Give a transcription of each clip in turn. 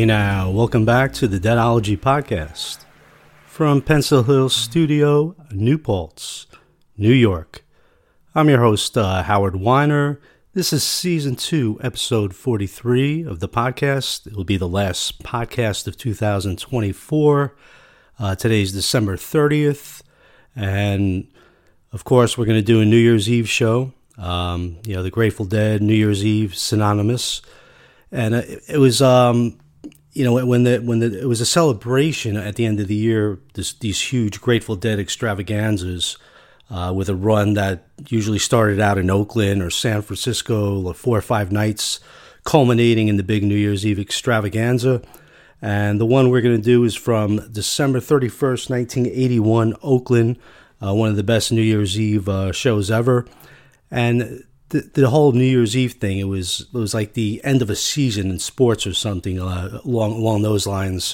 now, welcome back to the Deadology Podcast from Pencil Hill Studio, New Paltz, New York. I'm your host, Howard Weiner. This is Season 2, Episode 43 of the podcast. It will be the last podcast of 2024. Today's December 30th, and of course, we're going to do a New Year's Eve show. The Grateful Dead, New Year's Eve, synonymous. And it was... it was a celebration at the end of the year, these huge Grateful Dead extravaganzas with a run that usually started out in Oakland or San Francisco, like 4 or 5 nights, culminating in the big New Year's Eve extravaganza. And the one we're going to do is from December 31st, 1981, Oakland, one of the best New Year's Eve shows ever. And the whole New Year's Eve thing, it was like the end of a season in sports or something along those lines.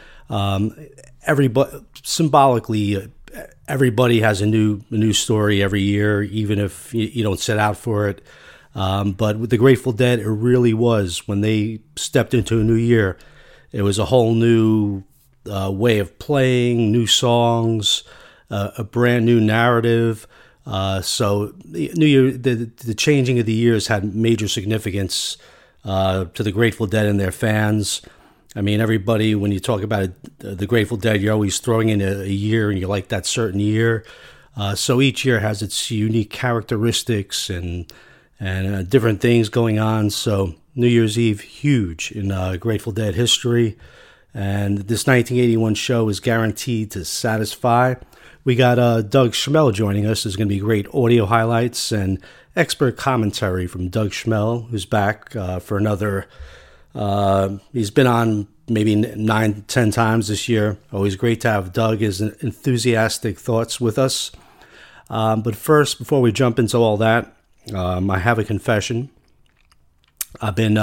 Everybody symbolically, everybody has a new story every year, even if you don't set out for it. But with the Grateful Dead, it really was, when they stepped into a new year, it was a whole new way of playing, new songs, a brand new narrative. So New Year, the changing of the years had major significance to the Grateful Dead and their fans. I mean, everybody, when you talk about the Grateful Dead, you're always throwing in a year and you like that certain year. So each year has its unique characteristics and different things going on. So New Year's Eve, huge in Grateful Dead history. And this 1981 show is guaranteed to satisfy. We got Doug Schmel joining us. There's going to be great audio highlights and expert commentary from Doug Schmel, who's back for another. He's been on maybe 9-10 times this year. Always great to have Doug, his enthusiastic thoughts with us. But first, before we jump into all that, I have a confession. I've been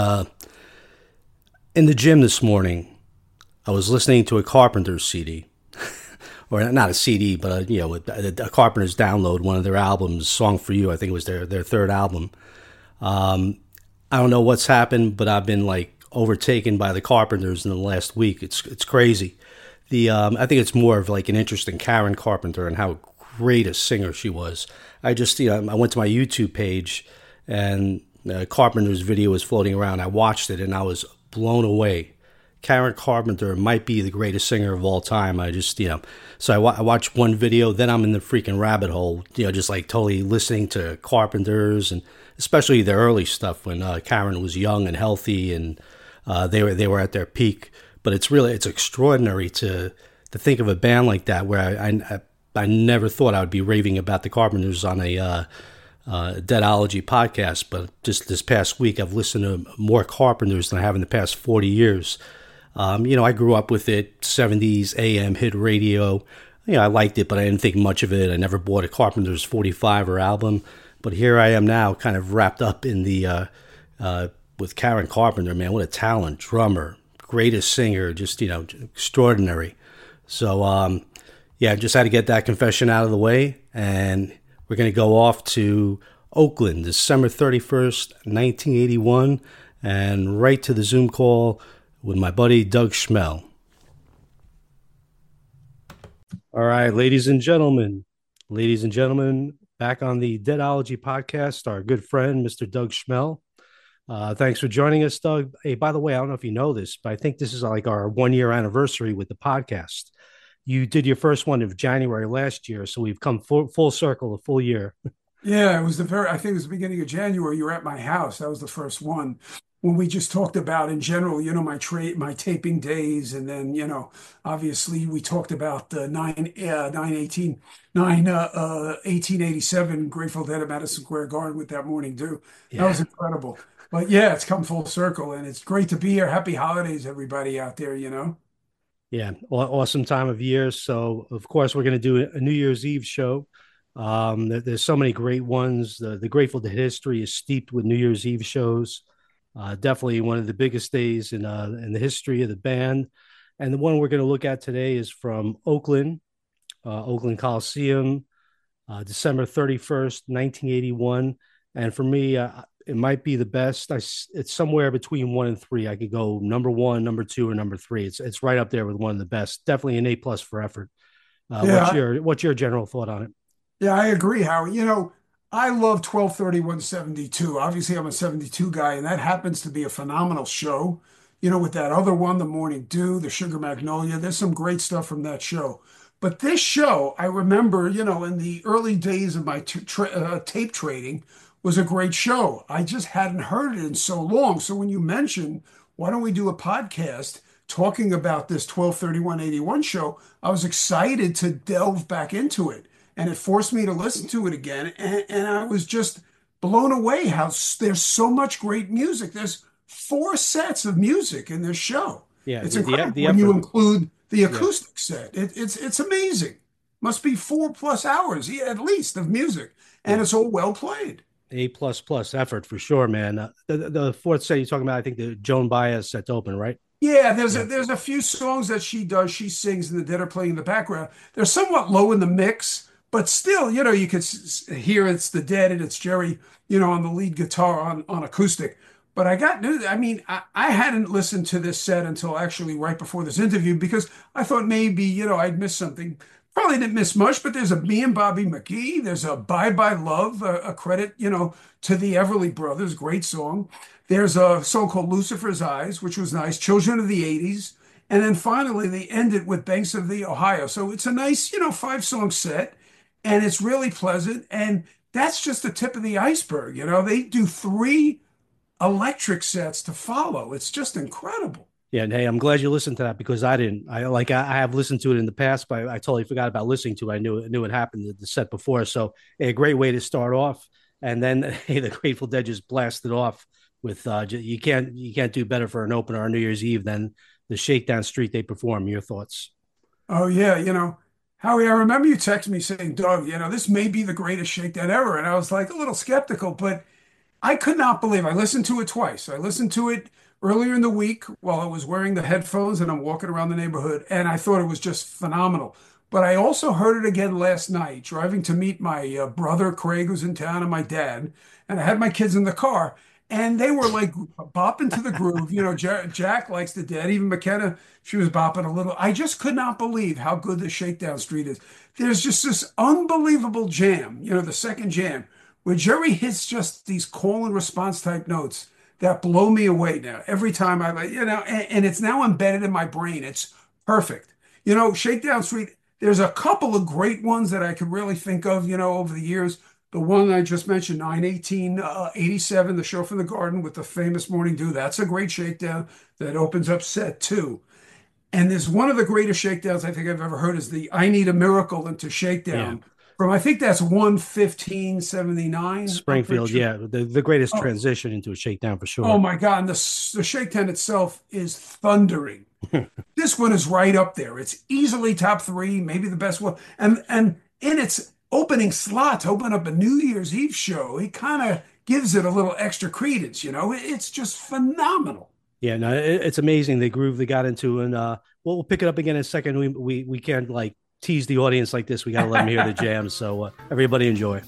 in the gym this morning. I was listening to a Carpenters CD. Or not a CD, but a Carpenters download, one of their albums, Song for You. I think it was their third album. I don't know what's happened, but I've been like overtaken by the Carpenters in the last week. It's crazy. I think it's more of like an interest in Karen Carpenter and how great a singer she was. I went to my YouTube page and Carpenter's video was floating around. I watched it and I was blown away. Karen Carpenter might be the greatest singer of all time. So I watched one video, then I'm in the freaking rabbit hole, just like totally listening to Carpenters, and especially the early stuff when Karen was young and healthy and they were at their peak. But it's extraordinary to think of a band like that, where I never thought I would be raving about the Carpenters on a Deadology podcast. But just this past week, I've listened to more Carpenters than I have in the past 40 years. I grew up with it, 70s AM hit radio. I liked it, but I didn't think much of it. I never bought a Carpenters 45 or album. But here I am now, kind of wrapped up in the with Karen Carpenter. Man, what a talent, drummer, greatest singer, just extraordinary. So just had to get that confession out of the way, and we're going to go off to Oakland, December 31st, 1981, and right to the Zoom call with my buddy Doug Schmel. All right, ladies and gentlemen, back on the Deadology podcast, our good friend, Mr. Doug Schmel. Thanks for joining us, Doug. Hey, by the way, I don't know if you know this, but I think this is like our 1-year anniversary with the podcast. You did your first one of January last year, so we've come full circle, a full year. Yeah, I think it was the beginning of January. You were at my house. That was the first one. When we just talked about in general, my taping days, and then obviously we talked about the 1887 Grateful Dead at Madison Square Garden with That Morning Dew. Yeah. That was incredible. But yeah, it's come full circle, and it's great to be here. Happy holidays, everybody out there. Yeah, awesome time of year. So of course we're going to do a New Year's Eve show. There's so many great ones. The Grateful Dead history is steeped with New Year's Eve shows. Definitely one of the biggest days in the history of the band. And the one we're going to look at today is from Oakland Coliseum, December 31st, 1981. And for me, it might be the best. It's somewhere between 1 and 3. I could go number one, number two, or number three. It's right up there with one of the best. Definitely an A+ for effort. Yeah, What's your general thought on it? yeah, I agree, Howie. I love 12/31/72. Obviously, I'm a 72 guy, and that happens to be a phenomenal show. With that other one, The Morning Dew, The Sugar Magnolia, there's some great stuff from that show. But this show, I remember, in the early days of my tape trading, was a great show. I just hadn't heard it in so long. So when you mentioned, why don't we do a podcast talking about this 12/31/81 show, I was excited to delve back into it, and it forced me to listen to it again. And I was just blown away how there's so much great music. There's 4 sets of music in this show. Yeah, It's incredible the when you effort. include the Yeah, acoustic set. It's amazing. Must be 4+ hours, yeah, at least, of music, and yeah. it's all well played. A++ effort for sure, man. The fourth set you're talking about, I think the Joan Baez set to open, right? Yeah, there's a Yeah, there's a few songs that she does. She sings, and the dead are playing in the background. They're somewhat low in the mix, but still, you could hear it's the dead and it's Jerry, on the lead guitar on acoustic. But I got news. I mean, I hadn't listened to this set until actually right before this interview because I thought maybe, I'd missed something. Probably didn't miss much, but there's a Me and Bobby McGee. There's a Bye Bye Love, a credit, to the Everly Brothers. Great song. There's a song called Lucifer's Eyes, which was nice. Children of the 80s. And then finally, they end it with Banks of the Ohio. So it's a nice, 5 song set, and it's really pleasant. And that's just the tip of the iceberg. They do 3 electric sets to follow. It's just incredible. yeah. And hey, I'm glad you listened to that because I didn't. I have listened to it in the past, but I totally forgot about listening to it. I knew it happened the set before. So a great way to start off. And then hey, the Grateful Dead just blasted off with you can't do better for an opener on New Year's Eve than the Shakedown Street they perform. Your thoughts? Oh yeah, Howie, I remember you texted me saying, Doug, this may be the greatest shakedown ever. And I was like a little skeptical, but I could not believe I listened to it twice. I listened to it earlier in the week while I was wearing the headphones and I'm walking around the neighborhood, and I thought it was just phenomenal. But I also heard it again last night, driving to meet my brother Craig, who's in town, and my dad. And I had my kids in the car, and they were like bopping to the groove. Jack likes the Dead. Even McKenna, she was bopping a little. I just could not believe how good the Shakedown Street is. There's just this unbelievable jam, the second jam where Jerry hits just these call and response type notes that blow me away now. Every time and it's now embedded in my brain. It's perfect. Shakedown Street, there's a couple of great ones that I could really think of, over the years. The one I just mentioned, 9/18/87, the show from the Garden with the famous Morning Dew. That's a great shakedown that opens up set 2. And there's one of the greatest shakedowns I think I've ever heard is the I Need a Miracle into Yeah, Shakedown from I think that's 1:15/79. I'm pretty Springfield. sure. Yeah, the greatest Oh, transition into a shakedown for oh sure. my God. And the shakedown itself is thundering. This one is right up there. It's easily top 3, maybe the best one. And in its opening slot to open up a New Year's Eve show, it kind of gives it a little extra credence. It's just phenomenal. Yeah, no, it's amazing the groove they got into, and we'll pick it up again in a second. We can't like tease the audience like this. We got to let them hear the jams. So everybody enjoy.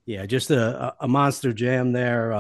Yeah, just a monster jam there.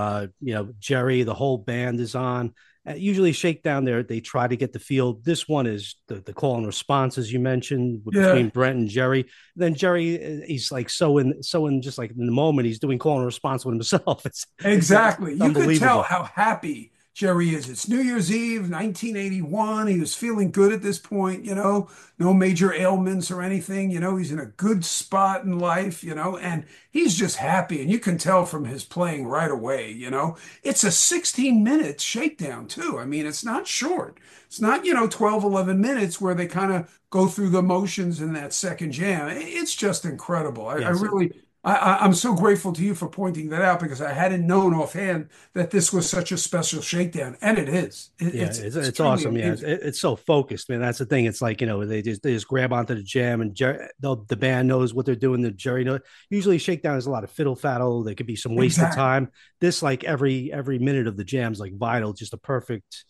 Jerry, the whole band is on. Usually, Shakedown there, they try to get the field. This one is the call and response, as you mentioned, between Yeah, Brent and Jerry. Then Jerry, he's like so in just like in the moment, he's doing call and response with himself. It's exactly. You could tell unbelievable. how happy Jerry is. It's New Year's Eve, 1981. He was feeling good at this point, no major ailments or anything. He's in a good spot in life, and he's just happy. And you can tell from his playing right away. It's a 16-minute shakedown, too. I mean, it's not short. It's not, 12, 11 minutes where they kind of go through the motions in that second jam. It's just incredible. I Yes, really. I'm so grateful to you for pointing that out because I hadn't known offhand that this was such a special shakedown, and it is. yeah, It's it's truly awesome. Yeah, amazing. it's so focused, man. That's the thing. It's like they just grab onto the jam, and the band knows what they're doing. The Jerry knows. Usually, shakedown is a lot of fiddle faddle. There could be some wasted Exactly. time. This, like every minute of the jam's like vital, just a perfect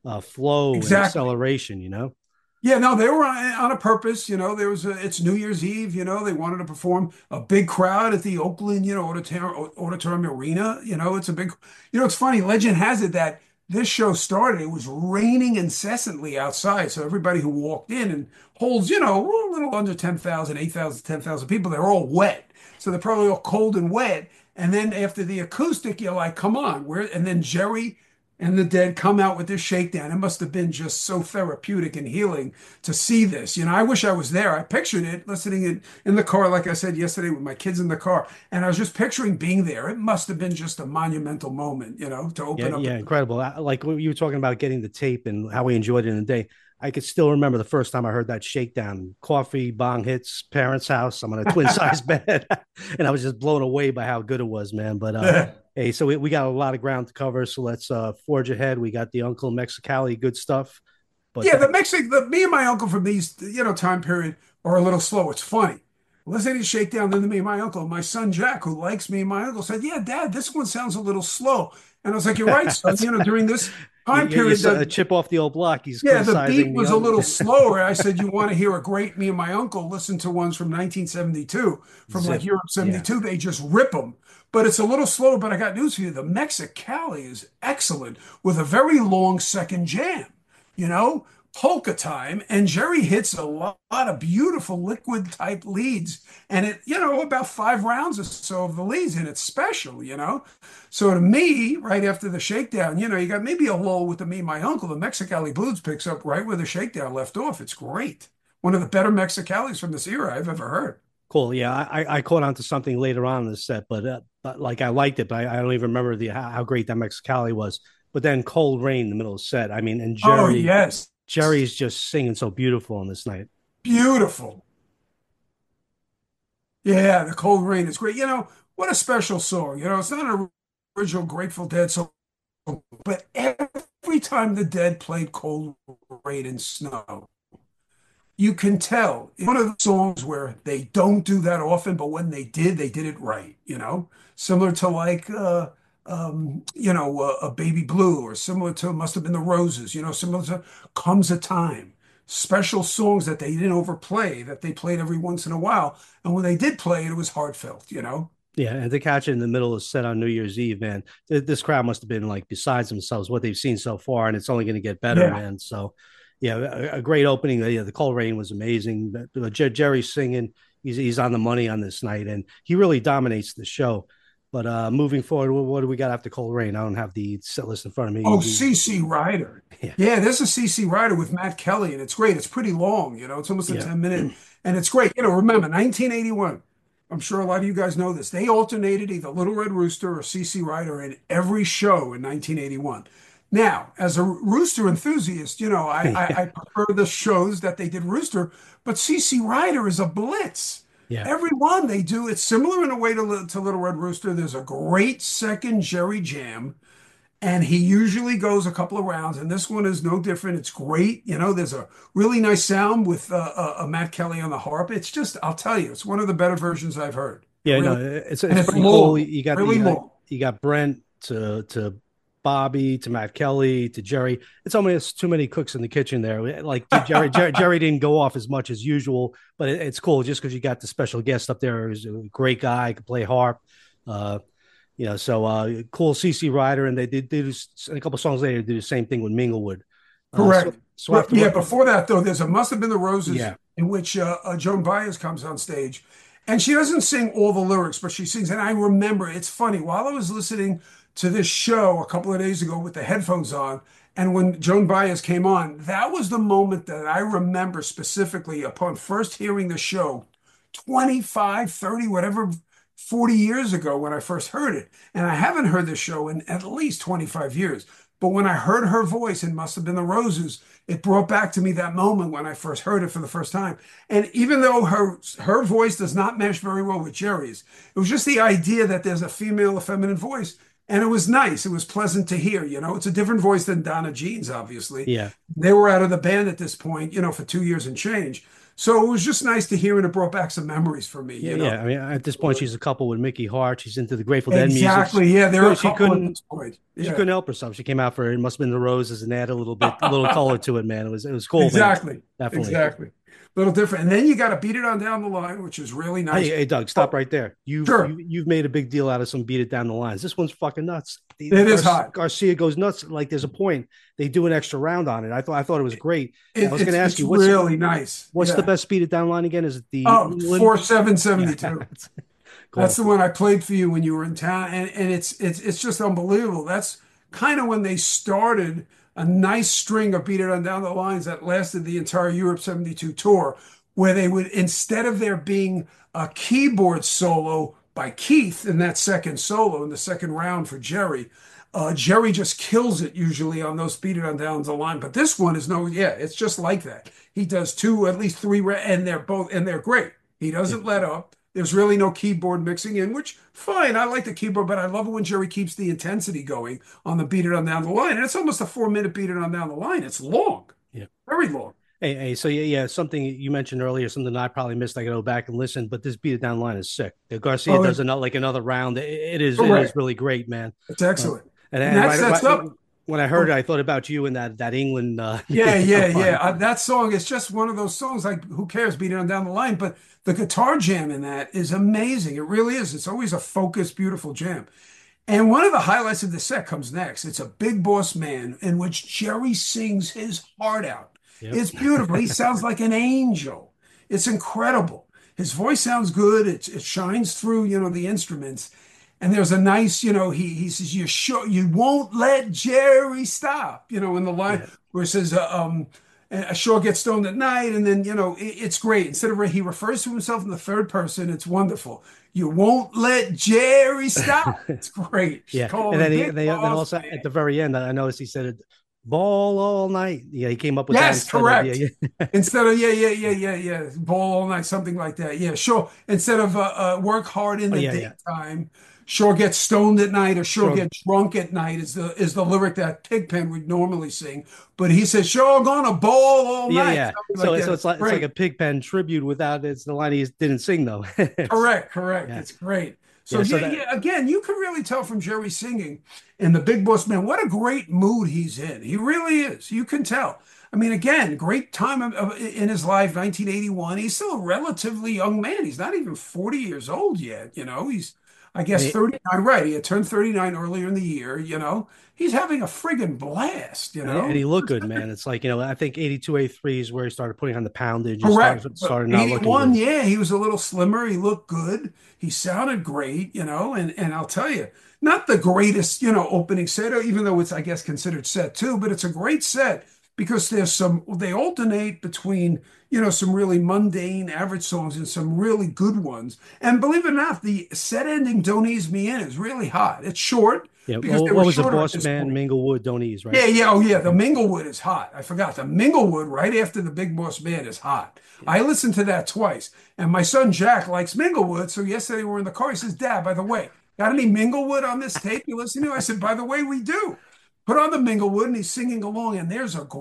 flow and Exactly. acceleration. You know. Yeah, no, they were on a purpose. It's New Year's Eve. They wanted to perform a big crowd at the Oakland, Auditorium Arena. It's a big. It's funny. Legend has it that this show started. It was raining incessantly outside, so everybody who walked in and holds, a little under 10,000, 8,000, 10,000 people, they're all wet. So they're probably all cold and wet. And then after the acoustic, you're like, come on, where? And then Jerry and the Dead come out with this shakedown. It must have been just so therapeutic and healing to see this. I wish I was there. I pictured it listening in the car, like I said yesterday, with my kids in the car. And I was just picturing being there. It must have been just a monumental moment, to Yeah, open up. yeah, incredible. Like when you were talking about getting the tape and how we enjoyed it in the day. I could still remember the first time I heard that shakedown. Coffee, bong hits, parents' house. I'm on a twin size bed, and I was just blown away by how good it was, man. But hey, so we got a lot of ground to cover, so let's forge ahead. We got the Uncle Mexicali, good stuff. But Yeah, me and my uncle from these, time period are a little slow. It's funny. Listening to Shakedown, then to me and my uncle, my son Jack, who likes me and my uncle, said, "Yeah, Dad, this one sounds a little slow." And I was like, "You're right, son. that's During this time you period, a chip off the old block. He's yeah, the beat criticizing the was a young. little slower." I said, "You want to hear a great?" Me and my uncle listen to ones from 1972, from like Zip. Europe Yeah, 72. They just rip them. But it's a little slower. But I got news for you. The Mexicali is excellent with a very long second jam, you know, polka time. And Jerry hits a lot of beautiful liquid type leads. And about 5 rounds or so of the leads. And it's special. So to me, right after the shakedown, you got maybe a lull with the Me and My Uncle. The Mexicali Blues picks up right where the shakedown left off. It's great. One of the better Mexicalis from this era I've ever heard. cool. Yeah, I caught on to something later on in the set, but like I liked it, but I don't even remember the how great that Mexicali was. But then Cold Rain in the middle of the set. I mean, and Oh, yes. Jerry's just singing so beautiful on this night. Beautiful. Yeah, the Cold Rain is great. What a special song. It's not an original Grateful Dead song, but every time the Dead played Cold Rain and Snow, you can tell it's one of the songs where they don't do that often, but when they did it right. Similar to like a Baby Blue, or similar to Must Have Been the Roses, similar to Comes a Time. Special songs that they didn't overplay, that they played every once in a while. And when they did play it, it was heartfelt. Yeah, and to catch it in the middle of the set on New Year's Eve, man, this crowd must have been like besides themselves what they've seen so far, and it's only going to get better, Yeah. man. So, yeah, a great opening. Yeah, the Cold Rain was amazing. Jerry's singing. He's on the money on this night, and he really dominates the show. But moving forward, what do we got after Cold Rain? I don't have the set list in front of me. Oh, CC Rider. Yeah, Yeah, there's a CC Rider with Matt Kelly, and it's great. It's pretty long, it's almost a yeah, 10-minute, and it's great. Remember, 1981. I'm sure a lot of you guys know this. They alternated either Little Red Rooster or CC Rider in every show in 1981. Now, as a Rooster enthusiast, I prefer the shows that they did Rooster, but CC Rider is a blitz. yeah. Every one they do, it's similar in a way to Little Red Rooster. There's a great second Jerry Jam, and he usually goes a couple of rounds, and this one is no different. It's great. There's a really nice sound with Matt Kelly on the harp. It's just, I'll tell you, it's one of the better versions I've heard. It Yeah, no, really, and it's it's pretty cool. long, really long. You got Brent to Bobby to Matt Kelly to Jerry. It's almost too many cooks in the kitchen there. Like Jerry didn't go off as much as usual, but it's cool just because you got the special guest up there who's a great guy, could play harp. Uh, so cool CC Rider, and they do a couple songs later, they do the same thing with Minglewood. Correct. So But after yeah, what? before that though, there's a Must Have Been the Roses Yeah, in which Joan Baez comes on stage, and she doesn't sing all the lyrics, but she sings. And I remember it's funny while I was listening to this show a couple of days ago with the headphones on, and when Joan Baez came on, that was the moment that I remember specifically upon first hearing the show, 25, 30, whatever, 40 years ago when I first heard it. And I haven't heard the show in at least 25 years. But when I heard her voice, it must have been the Roses. It brought back to me that moment when I first heard it for the first time. And even though her voice does not mesh very well with Jerry's, it was just the idea that there's a female, a feminine voice. And it was nice. It was pleasant to hear. It's a different voice than Donna Jean's, obviously. yeah. They were out of the band at this point, for 2 years and change. So it was just nice to hear, and it brought back some memories for me, Yeah, yeah. I mean, at this point, she's a couple with Mickey Hart. She's into the Grateful Dead music. Exactly. Yeah, there are a She couple at couldn't. this point. She Yeah. couldn't help herself. She came out for It Must Have Been the Roses and add a little color to it, man. It was cool, man. Exactly. Definitely. Exactly. A little different. And then you got to Beat It On Down the Line, which is really nice. Hey, Doug, stop Oh, right there. sure. You've made a big deal out of some Beat It Down the Lines. This one's fucking nuts. It is hot. Garcia goes nuts. Like there's a point they do an extra round on it. I thought it was great. I was going to ask It's you really nice. what's the Yeah. best Beat It Down line again? Is it the Oh, England? 4772. Yeah, That's cool. the one I played for you when you were in town. And it's just unbelievable. That's kind of when they started a nice string of Beat It On Down the Lines that lasted the entire Europe 72 tour, where they would, instead of there being a keyboard solo by Keith in that second solo in the second round for Jerry, Jerry just kills it usually on those Beat It On Down the Line. But this one is it's just like that. He does two, at least three, and they're great. He Yeah, doesn't let up. There's really no keyboard mixing in, which fine. I like the keyboard, but I love it when Jerry keeps the intensity going on the Beat It On Down the Line. And it's almost a 4 minute Beat It On Down the Line. It's long, yeah. very long. Hey, so yeah, something you mentioned earlier, something I probably missed. I got to go back and listen, but this Beat It Down line is sick. Garcia Oh, does another round. It is correct. really great, man. It's Uh, excellent. and And and that sets right, up. when I heard it, I thought about you and that England. Yeah, yeah, yeah. That song is just one of those songs like, who cares, Beat It On Down the Line. But the guitar jam in that is amazing. It really is. It's always a focused, beautiful jam. And one of the highlights of the set comes next. It's a Big Boss Man in which Jerry sings his heart out. Yep. It's beautiful. He sounds like an angel. It's incredible. His voice sounds good. It shines through, the instruments. And there's a nice, he says, "You sure you won't let Jerry stop?" In the line Yeah. where it says, "I sure get stoned at night," and then it's great. Instead of he refers to himself in the third person, it's wonderful. You won't let Jerry stop. It's great. Yeah, Call and him then Big then Boss also at Man. the very end, I noticed he said "ball all night." Yeah, he came up with that Yes, instead of correct. yeah, Instead of yeah, ball all night, something like that. Yeah, sure. Instead of work hard in oh the yeah. daytime, sure get stoned at night, or sure Sure. get drunk at night is the lyric that Pigpen would normally sing. But he says, "Sure gonna ball all Yeah, night," yeah. something like So that. it's It's like a great. Pigpen tribute without it's the line he didn't sing though. Correct, correct. Yeah, It's great. So yeah. So yeah, that yeah. Again, you can really tell from Jerry singing in the Big Boss Man what a great mood he's in. He really is. You can tell. I mean, again, great time in his life, 1981. He's still a relatively young man. He's not even 40 years old yet. He's, I and guess, 39. Right. He had turned 39 earlier in the year. He's having a friggin' blast. and he looked good, man. It's like I think 82, 83 is where he started putting on the poundage and Correct. But started not looking 81, good. yeah, he was a little slimmer. He looked good. He sounded great, and I'll tell you, not the greatest, opening set, or even though it's, I guess, considered set two, but it's a great set because they alternate between, some really mundane, average songs and some really good ones. And believe it or not, the set ending Don't Ease Me In is really hot. It's short Yeah. because they What were was the shorter at Boss this Man point. Minglewood don't ease, right? Yeah, yeah, oh yeah. The Minglewood is hot. I forgot. The Minglewood right after the Big Boss Man is hot. Yeah. I listened to that twice. And my son Jack likes Minglewood. So yesterday we were in the car. He says, "Dad, by the way, got any Minglewood on this tape you listen to?" I said, "By the way, we do." Put on the Minglewood and he's singing along. And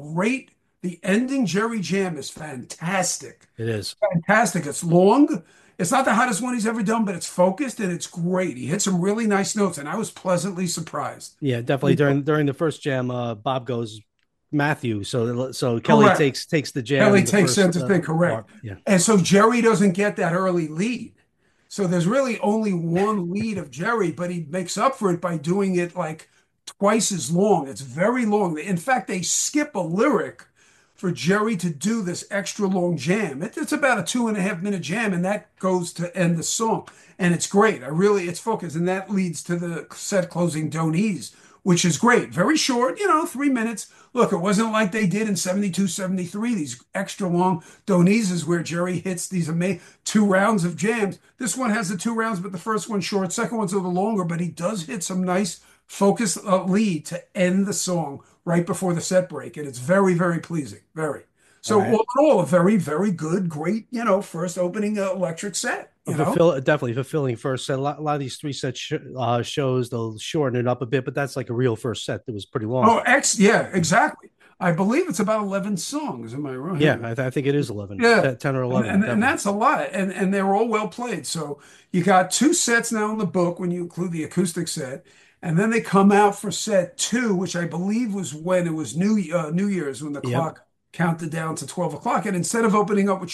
the ending Jerry Jam is fantastic. It is. Fantastic. It's long. It's not the hottest one he's ever done, but it's focused and it's great. He hit some really nice notes, and I was pleasantly surprised. Yeah, definitely. During the first jam, Bob goes Matthew. So Kelly Correct. takes the jam Kelly in the takes first center thing, correct. part. Yeah. And so Jerry doesn't get that early lead. So there's really only one lead of Jerry, but he makes up for it by doing it like twice as long. It's very long. In fact, they skip a lyric for Jerry to do this extra long jam. It's about a 2.5 minute jam, and that goes to end the song. And it's great. It's focused. And that leads to the set closing Don't Ease, which is great. Very short, 3 minutes. Look, it wasn't like they did in 72, 73, these extra long Don't Eases where Jerry hits these amazing 2 rounds of jams. This one has the 2 rounds, but the first one's short. Second one's a little longer, but he does hit some nice focused lead to end the song right before the set break, and it's very, very pleasing. Very. All So right. all in all, a very, very good, great, first opening electric set. Definitely fulfilling first set. A lot of these three set shows, they'll shorten it up a bit, but that's like a real first set that was pretty long. Oh, yeah, exactly. I believe it's about 11 songs. Am I Yeah, right? I think it is 11, Yeah. 10 or And, 11, and and definitely. that's a lot, and they're all well played. So you got 2 sets now in the book when you include the acoustic set, and then they come out for set two, which I believe was when it was New Year's when the Yep, clock counted down to 12 o'clock. And instead of opening up with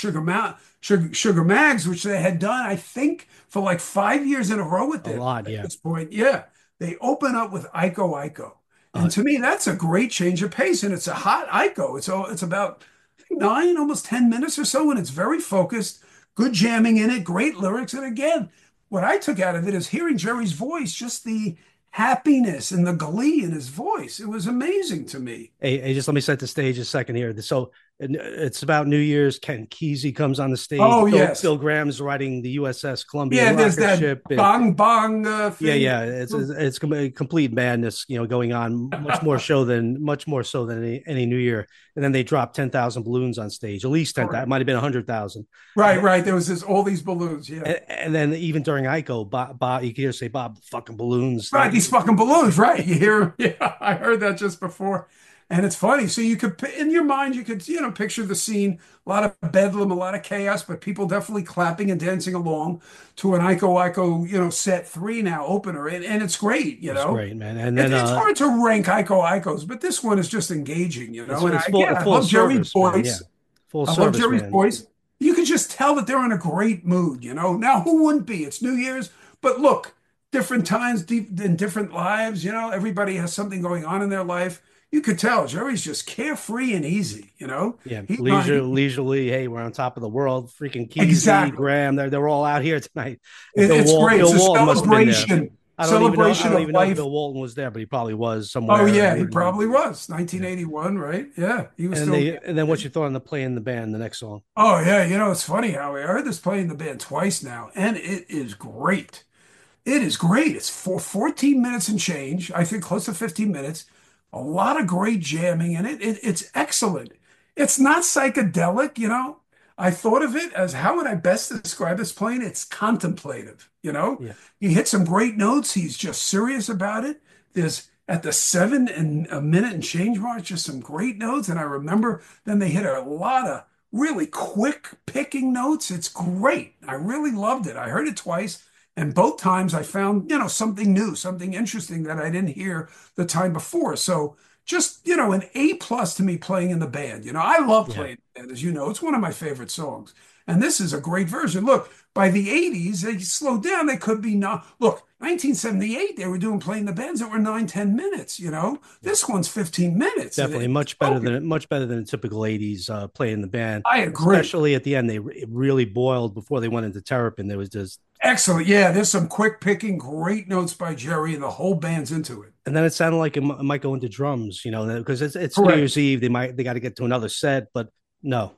Sugar Mags, which they had done, I think for like 5 years in a row a lot. at Yeah. this point, yeah, they open up with Iko Iko. And Uh, to me, that's a great change of pace, and it's a hot Iko. It's about 9, almost 10 minutes or so, and it's very focused, good jamming in it, great lyrics. And again, what I took out of it is hearing Jerry's voice, just the happiness and the glee in his voice. It was amazing to me. hey, just let me set the stage a second here. So it's about New Year's. Ken Kesey comes on the stage. Oh, Bill yes. Graham's riding the USS Columbia Yeah, there's rocket that ship. bong bong Yeah, thing. yeah, it's complete madness, going on. Much more so than any New Year. And then they dropped 10,000 balloons on stage, at least 10,000. It Correct. might have been 100,000. Right, right. There was all these balloons. Yeah. And then even during Ico, Bob, you can hear say Bob fucking balloons. Right, these fucking balloons, right? You hear, yeah, I heard that just before. And it's funny. So you could, in your mind, you could, picture the scene, a lot of bedlam, a lot of chaos, but people definitely clapping and dancing along to an Iko Iko, set three now, opener. And it's great, It's great, man. And then It's hard to rank Iko Ikos, but this one is just engaging, And it's again, I full love Jerry's service, man. Yeah, voice. full I love service, Jerry's man. voice. You could just tell that they're in a great mood. Now, who wouldn't be? It's New Year's, but look, different times, deep in different lives. Everybody has something going on in their life. You could tell Jerry's just carefree and easy. Yeah, He's not leisurely. Hey, we're on top of the world. Freaking Kesey, exactly. Graham, they're all out here tonight. And It's great. It's Bill a Walton must have been there. I celebration don't of even know if life. Bill Walton was there, but he probably was Oh somewhere. yeah, he And, probably was. yeah. 1981, right? Yeah, he was And still. then what you thought on the play in the band, the next song? Oh yeah, it's funny how I heard this playing the band twice now, and it is great. It is great. It's for 14 minutes and change. I think close to 15 minutes. A lot of great jamming in it. It's excellent. It's not psychedelic. I thought of it as how would I best describe this playing? It's contemplative. Yeah, He hit some great notes. He's just serious about it. There's at the 7 and a minute and change mark, just some great notes. And I remember then they hit a lot of really quick picking notes. It's great. I really loved it. I heard it twice. And both times I found, something new, something interesting that I didn't hear the time before. So just, an A+ to me playing in the band. I love yeah. playing in the band, as you know. It's one of my favorite songs. And this is a great version. Look, by the 80s, they slowed down. They could be not. Look, 1978, they were doing playing the bands that were 9, 10 minutes. This one's 15 minutes. Definitely much better than a typical '80s play in the band. I agree. Especially at the end, it really boiled before they went into Terrapin. There was just Excellent. Yeah, there's some quick picking, great notes by Jerry, and the whole band's into it. and then it sounded like it might go into drums, because it's New Correct. Year's Eve. They got to get to another set, but no,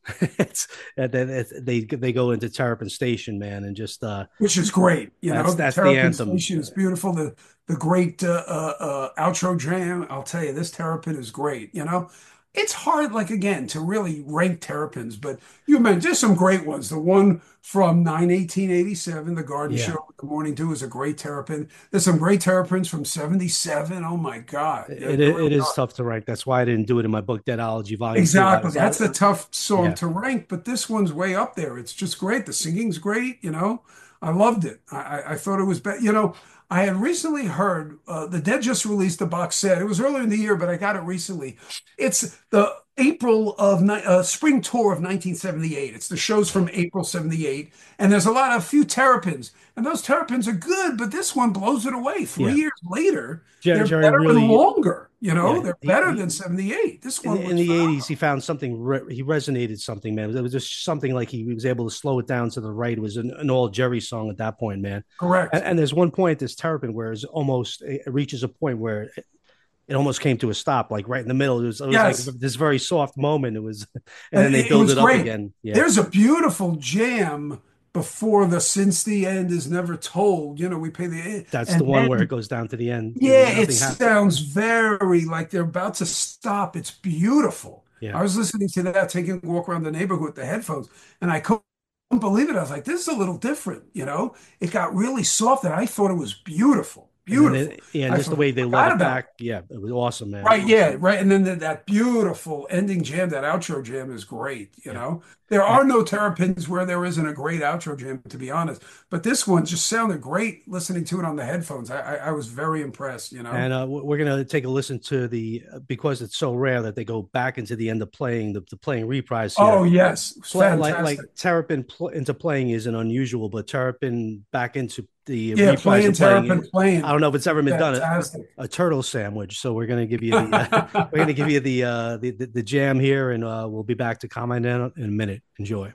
they go into Terrapin Station, man, and just Which is great. The that's the Terrapin anthem. Station is beautiful. The great outro jam. I'll tell you, this Terrapin is great. It's hard, like again, to really rank Terrapins, but you mentioned there's some great ones. The one from 9/18/87, The Garden Yeah, Show, The Morning Dew is a great Terrapin. There's some great Terrapins from 77. Oh my God. Yeah, there it really is are. tough to rank. That's why I didn't do it in my book Deadology Volume Two. Exactly. That's a tough song Yeah, to rank, but this one's way up there. It's just great. The singing's great. I loved it. I thought it was better. I had recently heard the Dead just released a box set. It was earlier in the year, but I got it recently. It's the spring tour of 1978. It's the shows from April 78, and there's a few Terrapins, and those Terrapins are good, but this one blows it away. Three Yeah, years later, they're Jerry better and really, longer. yeah, They're better than 78. This one in was the '80s, phenomenal. he found something. He resonated something, man. It was just something like he was able to slow it down to the right. It was an all Jerry song at that point, man. Correct. And there's one point, this Terrapin, where it reaches a point where it almost came to a stop, like right in the middle. It was like Yes. this very soft moment. It was, and then And they it build was it up great. again. Yeah, There's a beautiful jam before the "Since the End is Never Told." We pay that's the and one where it then goes down to the end. yeah, it Nothing happened. sounds very like they're about to stop. It's beautiful. Yeah, I was listening to that, taking a walk around the neighborhood with the headphones, and I couldn't believe it. I was like, "This is a little different." It got really soft, and I thought it was beautiful, and then beautiful. yeah, and I just the way they let forgot it about it. back. Yeah, it was awesome, man. Right, yeah, right. And then that beautiful ending jam, that outro jam is great, you Yeah. know. There are no Terrapins where there isn't a great outro jam, to be honest. But this one just sounded great listening to it on the headphones. I was very impressed. And we're gonna take a listen to the because it's so rare that they go back into the end of playing the playing reprise here. Oh, yes, it's Like fantastic. Terrapin into playing isn't unusual, but Terrapin back into the Yeah, reprise playing of playing Terrapin it. I playing. don't know if it's ever been done. Fantastic. A turtle sandwich. So we're gonna give you the we're gonna give you the jam here, and we'll be back to comment in a minute. Enjoy.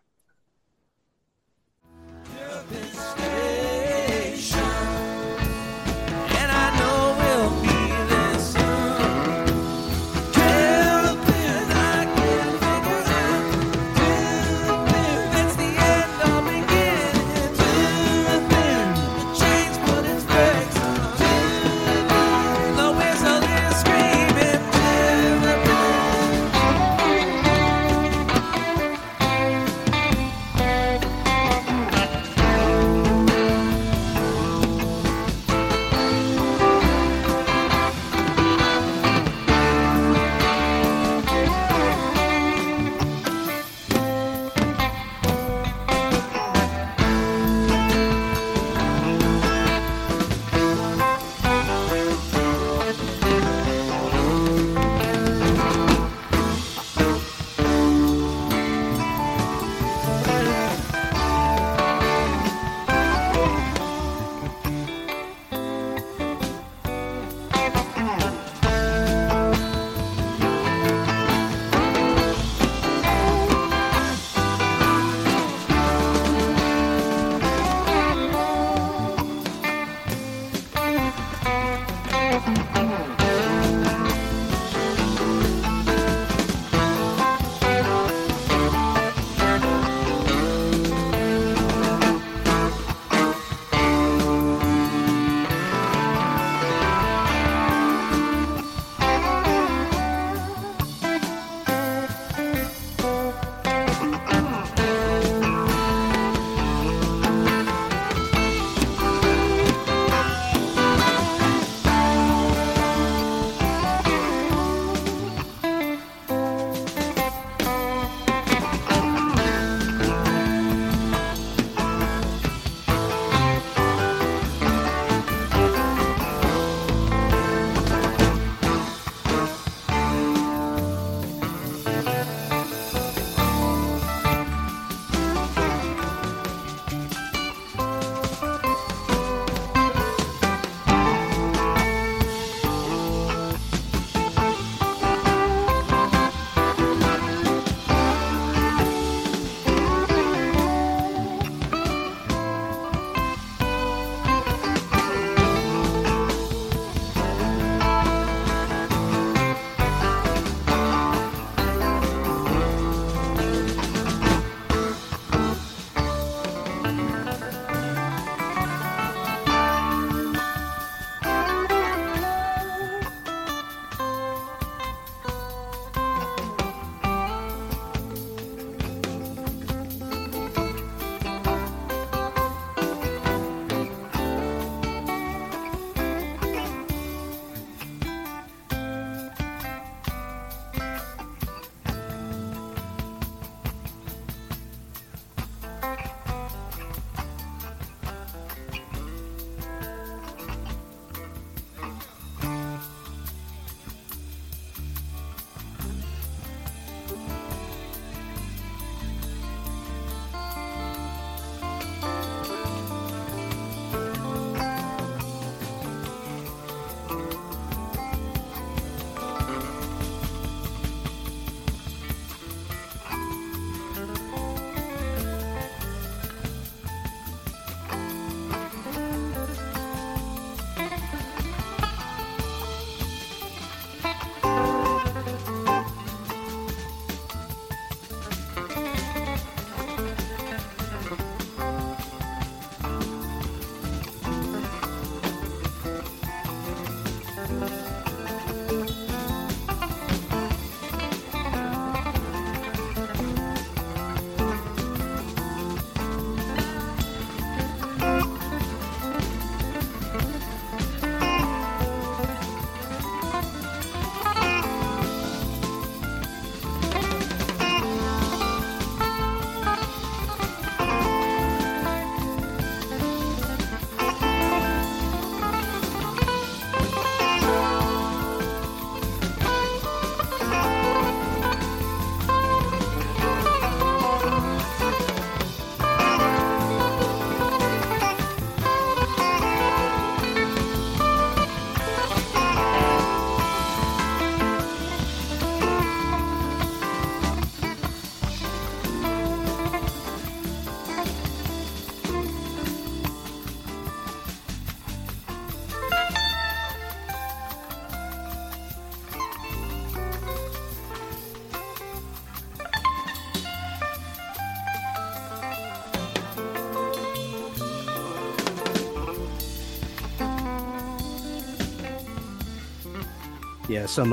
Yeah, some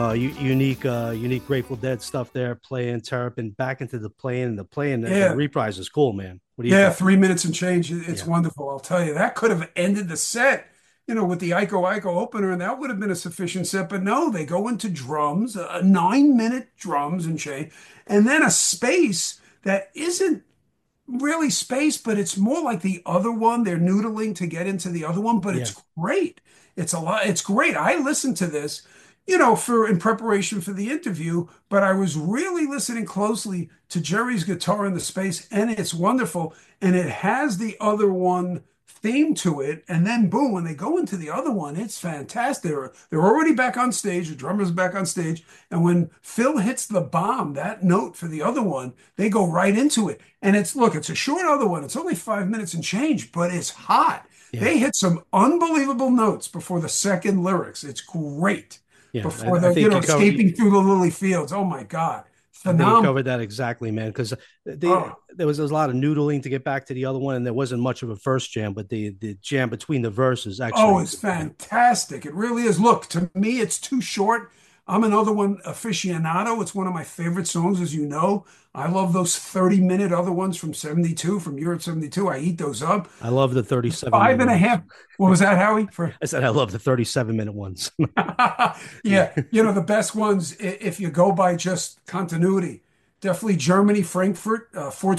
unique Grateful Dead stuff there, playing Terrapin back into the playing, and the playing, the Yeah, reprise is cool, man. What do you yeah, think? 3 minutes and change. It's Yeah, wonderful. I'll tell you, that could have ended the set, with the Ico Ico opener, and that would have been a sufficient set. But no, they go into drums, a 9 minute drums and change, and then a space that isn't really space, but it's more like the other one. They're noodling to get into the other one, but yeah, it's great. It's a lot. It's great. I listened to this, for in preparation for the interview, but I was really listening closely to Jerry's guitar in the space, and it's wonderful. And it has the other one theme to it. And then boom, when they go into the other one, it's fantastic. They're already back on stage, the drummer's back on stage. And when Phil hits the bomb, that note for the other one, they go right into it. And it's a short other one. It's only 5 minutes and change, but it's hot. yeah, They hit some unbelievable notes before the second lyrics. It's great. yeah. Before I the, think escaping through the lily fields. Oh my God. I think you Phenomenal. covered that exactly, man. Because Oh, there was a lot of noodling to get back to the other one, and there wasn't much of a first jam, but the jam between the verses oh, actually, it's fantastic. It really is. Look, to me, it's too short. I'm another one aficionado. It's one of my favorite songs, as you know. I love those 30-minute other ones from 72, from Europe 72. I eat those up. I love the 37 Five minute and a ones. half. What was that, Howie? For I said I love the 37-minute ones. Yeah, Yeah, the best ones, if you go by just continuity, definitely Germany, Frankfurt,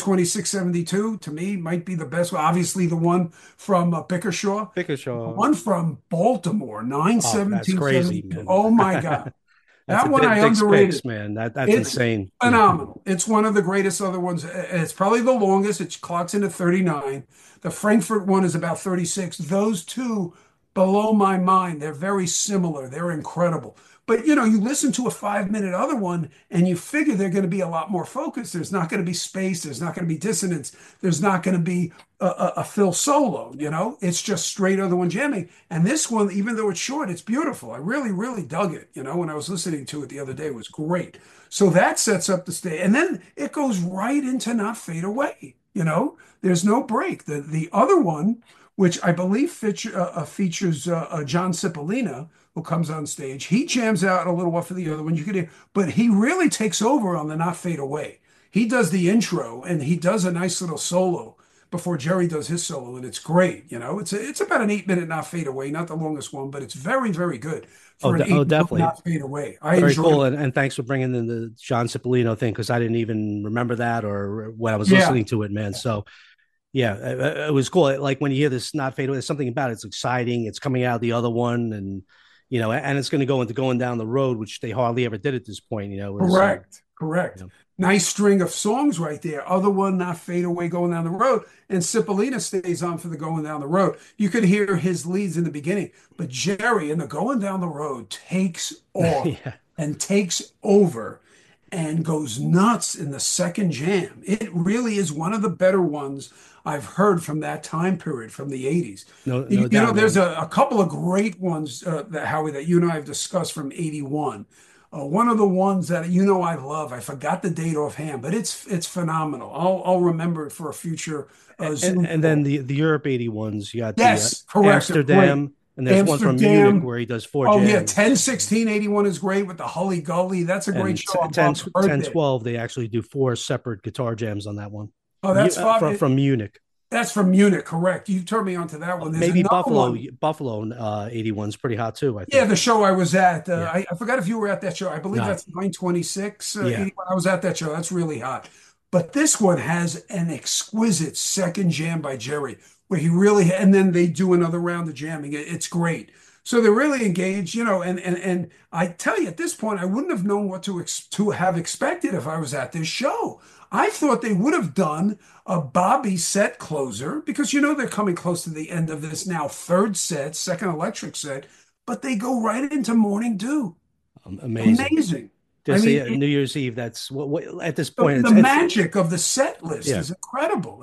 42672 to me might be the best one. Obviously, the one from Bickershaw, the Bickershaw. one from Baltimore, Oh, that's crazy, 91772. man. Oh my God. That's That a one I Dick's underrated. picks, man. That's It's insane. Yeah. phenomenal. It's one of the greatest other ones. It's probably the longest. It clocks in at 39. The Frankfurt one is about 36. Those two blow my mind. They're very similar. They're incredible. But you listen to a 5 minute other one and you figure they're going to be a lot more focused. There's not going to be space. There's not going to be dissonance. There's not going to be a Phil solo. It's just straight other one jamming. And this one, even though it's short, it's beautiful. I really, really dug it. When I was listening to it the other day, it was great. So that sets up the stage. And then it goes right into Not Fade Away. There's no break. The other one, which I believe features John Cipollina, who comes on stage. He jams out a little while for the other one. You could hear, but he really takes over on the Not Fade Away. He does the intro and he does a nice little solo before Jerry does his solo, and it's great. It's about an 8 minute Not Fade Away, not the longest one, but it's very, very good Oh, for an oh, 8 minute definitely. Not Fade Away. I Very enjoyed cool. it. And thanks for bringing in the John Cipollino thing because I didn't even remember that or when I was Yeah, listening to it, man. So, yeah, it was cool. Like when you hear this not fade away, there's something about it. It's exciting. It's coming out of the other one, and and it's going to go into going down the road, which they hardly ever did at this point. Was correct, correct. you Nice string of songs right there. Other one, Not Fade Away, Going Down the Road. And Cipollina stays on for the Going Down the Road. You could hear his leads in the beginning, but Jerry in the Going Down the Road takes off yeah. and takes over and goes nuts in the second jam. It really is one of the better ones I've heard from that time period, from the 80s. No doubt, There's man. a couple of great ones, Howie, that you and I have discussed from 81. One of the ones that I love, I forgot the date offhand, but it's phenomenal. I'll remember it for a future Zoom And then call. the Europe 81s, you got the Yes, correct. They're great. Amsterdam, and there's one from Munich Amsterdam. where he does four Oh yeah, jams. 10, 16, 81 is great with the Hully Gully. That's a great And show on 10, Bob's 10, birthday. 12, they actually do four separate guitar jams on that one Oh, that's five. from Munich. That's from Munich, correct. You turned me on to that one. There's Maybe another Buffalo one. Buffalo 81's pretty hot too, I Yeah, think. the show I was at. Yeah. I forgot if you were at that show. I believe No. that's 926, Yeah. 81. I was at that show. That's really hot. But this one has an exquisite second jam by Jerry, where he really, and then they do another round of jamming. It's great. So they're really engaged, and I tell you, at this point, I wouldn't have known what to have expected if I was at this show. I thought they would have done a Bobby set closer because they're coming close to the end of this now third set, second electric set, but they go right into Morning Dew. Amazing. Amazing. I Just mean, New Year's Eve. That's what at this the, point. the It's magic of the set list yeah. is incredible.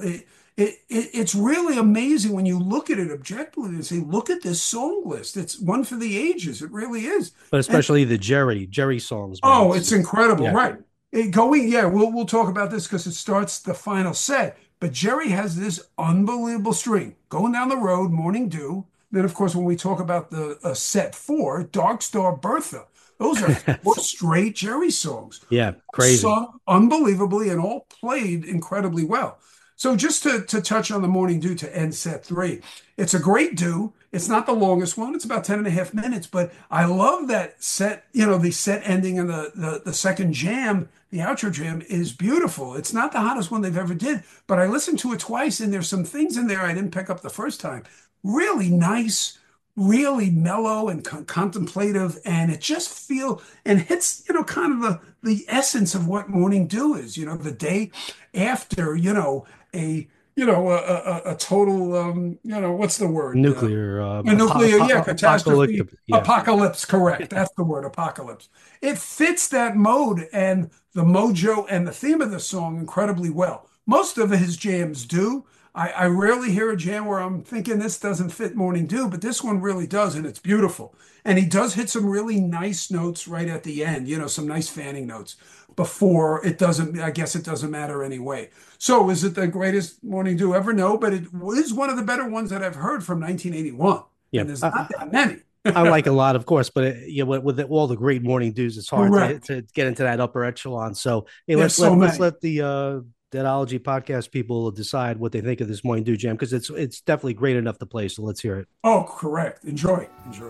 It's really amazing when you look at it objectively and say, look at this song list. It's one for the ages. It really is. But And especially the Jerry songs, man. oh, it's incredible, Yeah. right? Yeah, we'll talk about this because it starts the final set. But Jerry has this unbelievable string going down the road, Morning Dew. Then, of course, when we talk about the set four, Dark Star Bertha, Those are four straight Jerry songs, Yeah, crazy. sung unbelievably and all played incredibly well. So just to touch on the Morning Dew to end set three, it's a great do. It's not the longest one. It's about 10 and a half minutes, but I love that set, the set ending and the second jam, the outro jam is beautiful. It's not the hottest one they've ever did, but I listened to it twice and there's some things in there I didn't pick up the first time. Really nice, really mellow and contemplative, and it just feel and hits, kind of the essence of what Morning Dew is, the day after, a a total what's the word? Nuclear, A nuclear, yeah, catastrophe, apocalyptic. Yeah. apocalypse, correct. That's the word, apocalypse. It fits that mode and the mojo and the theme of the song incredibly well. Most of his jams do. I rarely hear a jam where I'm thinking this doesn't fit Morning Dew, but this one really does, and it's beautiful. And he does hit some really nice notes right at the end, some nice fanning notes before it doesn't, I guess it doesn't matter anyway. So is it the greatest Morning Dew ever? No, but it is one of the better ones that I've heard from 1981. Yeah. And there's not that many. I like a lot, of course, but with all the great morning dews, it's hard Correct. to get into that upper echelon. So hey, There's so let's many. let the Deadology podcast people decide what they think of this morning dew jam because it's definitely great enough to play. So let's hear it. Oh, correct. Enjoy. Enjoy.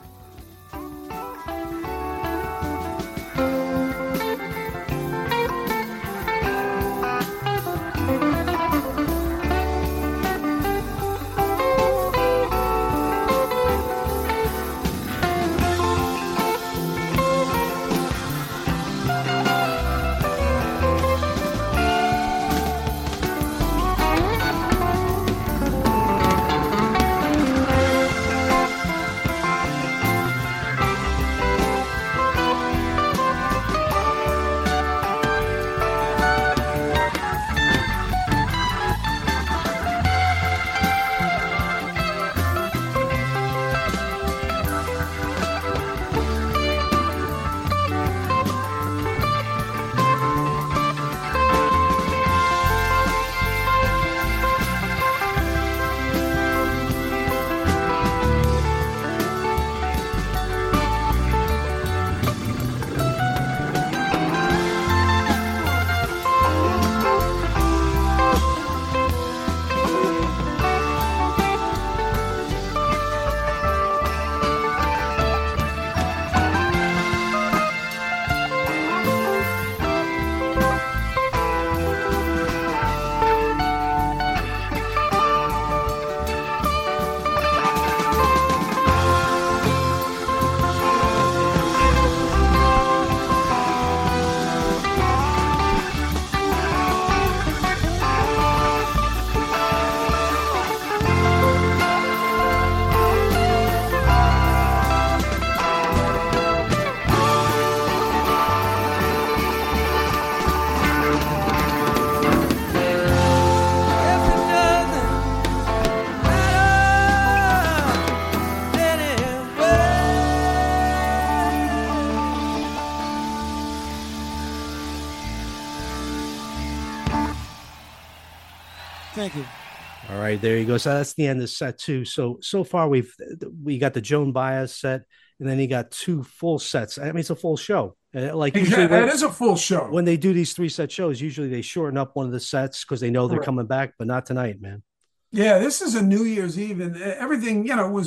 Thank you. All right, there you go. So that's the end of set two. So far we got the Joan Baez set, and then you got two full sets. I mean, it's a full show. Like usually Exactly. That is a full show. when they do these three set shows, usually they shorten up one of the sets because they know they're Correct. coming back, but not tonight, man. Yeah, this is a New Year's Eve, and everything,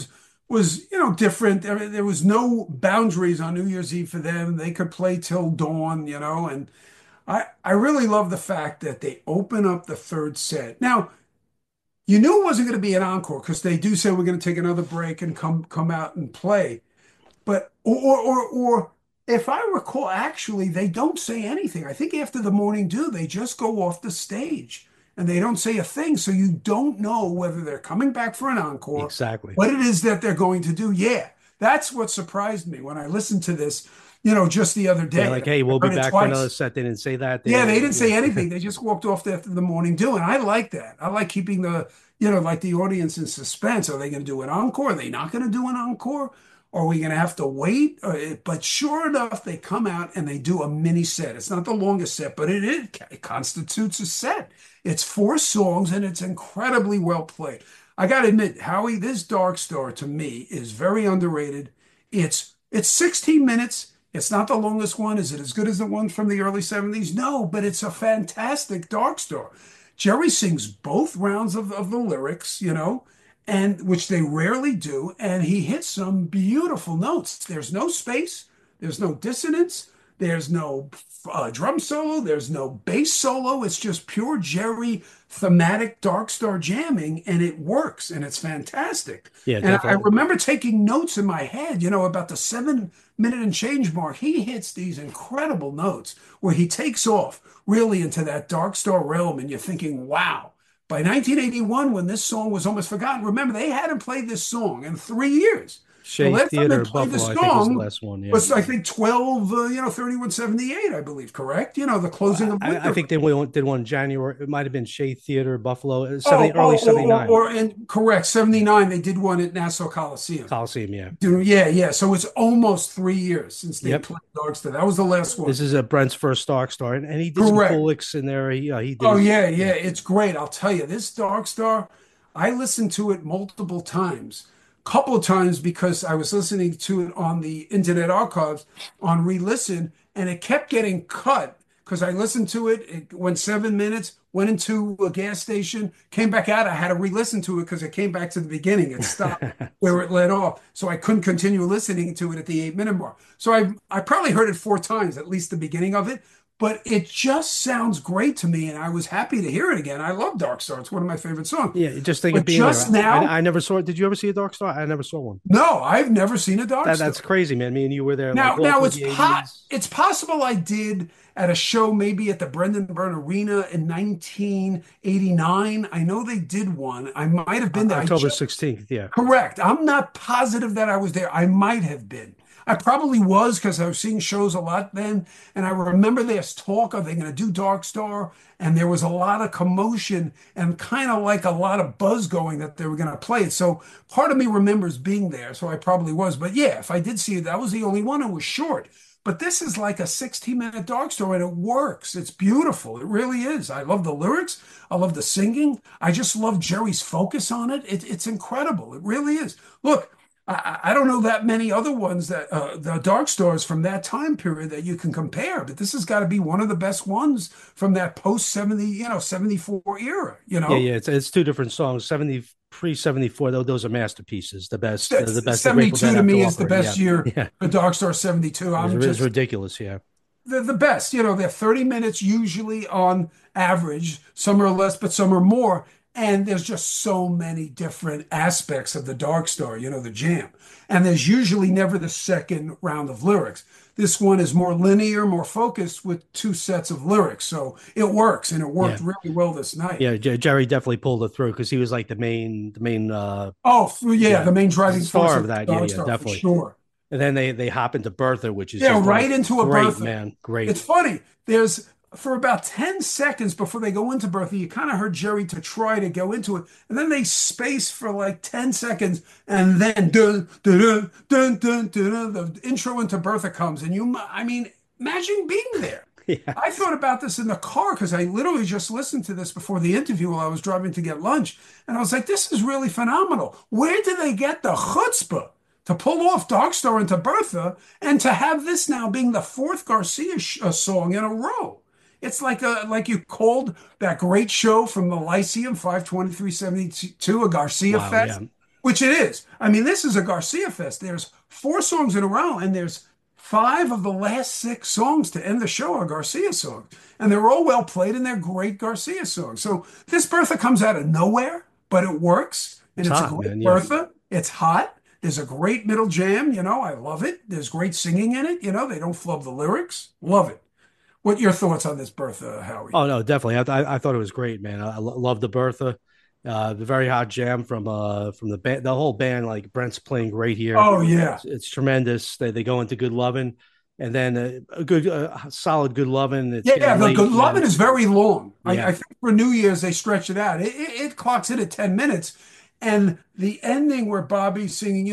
was different. There was no boundaries on New Year's Eve for them. They could play till dawn, and I really love the fact that they open up the third set. Now, you knew it wasn't going to be an encore because they do say we're going to take another break and come out and play. But or if I recall, actually, they don't say anything. I think after the Morning Dew, they just go off the stage and they don't say a thing. So you don't know whether they're coming back for an encore, Exactly. what it is that they're going to do. Yeah, that's what surprised me when I listened to this, just the other Yeah, day. like, hey, I we'll be heard it back for another twice. set. They didn't say that. Yeah, they didn't say Yeah. anything. They just walked off after the Morning Dew, and I like that. I like keeping like the audience in suspense. Are they going to do an encore? Are they not going to do an encore? Are we going to have to wait? But sure enough, they come out and they do a mini set. It's not the longest set, but it constitutes a set. It's four songs and it's incredibly well played. I got to admit, Howie, this Dark Star to me is very underrated. It's 16 minutes. It's not the longest one. Is it as good as the one from the early 70s? No, but it's a fantastic Dark Star. Jerry sings both rounds of the lyrics, and which they rarely do, and he hits some beautiful notes. There's no space, there's no dissonance, there's no drum solo, there's no bass solo. It's just pure Jerry thematic Dark Star jamming, and it works, and it's fantastic. Yeah, And I definitely. remember taking notes in my head, about the 7 minute and change mark. He hits these incredible notes where he takes off really into that Dark Star realm, and you're thinking, wow. By 1981, when this song was almost forgotten, remember they hadn't played this song in 3 years. The Shea last time they Theater played Buffalo, this I think, was the song last one. Yeah. was, I think, 3178, I believe, correct? The closing of I Winter. think they did one in January. It might have been Shea Theater Buffalo, Oh, 70, early oh, '79 and correct, 79. They did one at Nassau Coliseum. Coliseum. Yeah. Yeah, yeah. So it's almost 3 years since they Yep. played Darkstar. That was the last This one. is a Brent's first Dark Star, and he did some cool Correct. licks in there. He did Oh his yeah, yeah. It's great. I'll tell you, this Darkstar, I listened to it multiple times. Couple of times because I was listening to it on the Internet Archives on re-listen, and it kept getting cut because I listened to it. It went 7 minutes, went into a gas station, came back out. I had to re-listen to it because it came back to the beginning. It stopped where it led off, so I couldn't continue listening to it at the 8 minute mark. So I probably heard it 4 times, at least the beginning of it. But it just sounds great to me, and I was happy to hear it again. I love Dark Star; it's one of my favorite songs. Yeah, just think of But being there. just now, I never saw it. Did you ever see a Dark Star? I never saw one. no, I've never seen a Dark Star. That's crazy, man. Me and you were there like Now, all now through it's the pot. '80s. It's possible I did at a show, maybe at the Brendan Byrne Arena in 1989. I know they did one. I might have been there. October 16th. Yeah. Correct. I'm not positive that I was there. I might have been. I probably was because I was seeing shows a lot then. And I remember there's talk of they're going to do Dark Star. And there was a lot of commotion and kind of like a lot of buzz going that they were going to play it. So part of me remembers being there. So I probably was. But yeah, if I did see it, that was the only one. It was short. But this is like a 16-minute Dark Star and it works. It's beautiful. It really is. I love the lyrics. I love the singing. I just love Jerry's focus on it. It's incredible. It really is. Look, I don't know that many other ones that the Dark Stars from that time period that you can compare, but this has got to be one of the best ones from that post 70, 74 era, Yeah, yeah. It's two different songs. 70 pre 74. Those are masterpieces. The best the Grateful Dead 72 to have to me is the offer. Yeah, best year yeah. for Dark Star 72. It's ridiculous. Yeah. They're the best. They're 30 minutes usually on average. Some are less, but some are more. And there's just so many different aspects of the Dark Star, the jam. And there's usually never the second round of lyrics. This one is more linear, more focused with two sets of lyrics. So it works, and it Yeah. worked really well this night. Yeah. Jerry definitely pulled it through because he was like the main Oh, yeah, yeah the main driving force star of of that. Yeah, Dark yeah, Star for definitely. sure. And then they hop into Bertha, which is Yeah, just right like into a great, Bertha. man. Great. It's funny. There's for about 10 seconds before they go into Bertha, you kind of heard Jerry to try to go into it. And then they space for like 10 seconds. And then dun, dun, dun, dun, dun, dun, dun, the intro into Bertha comes. And I mean, imagine being there. Yeah. I thought about this in the car because I literally just listened to this before the interview while I was driving to get lunch. And I was like, this is really phenomenal. Where did they get the chutzpah to pull off Darkstar into Bertha and to have this now being the fourth Garcia song in a row? It's like you called that great show from the Lyceum 52372 a Garcia Wow. Yeah. Fest, which it is. I mean, this is a Garcia Fest. There's four songs in a row, and there's five of the last six songs to end the show are Garcia songs. And they're all well played and they're great Garcia songs. So this Bertha comes out of nowhere, but it works. And It's it's a hot, great man. Yeah. Bertha. It's hot. There's a great middle jam. I love it. There's great singing in it. They don't flub the lyrics. Love it. What your thoughts on this Bertha, Howie? Oh no, definitely. I thought it was great, man. Love the Bertha, the very hot jam from the band, the whole band. Like Brent's playing great here. Oh, yeah. It's tremendous. They go into Good Lovin', and then a good, solid Good Lovin'. It's Yeah, getting the late, Good Lovin' is very long. I yeah, think for New Year's they stretch it out. It clocks in at 10 minutes. And the ending where Bobby's singing,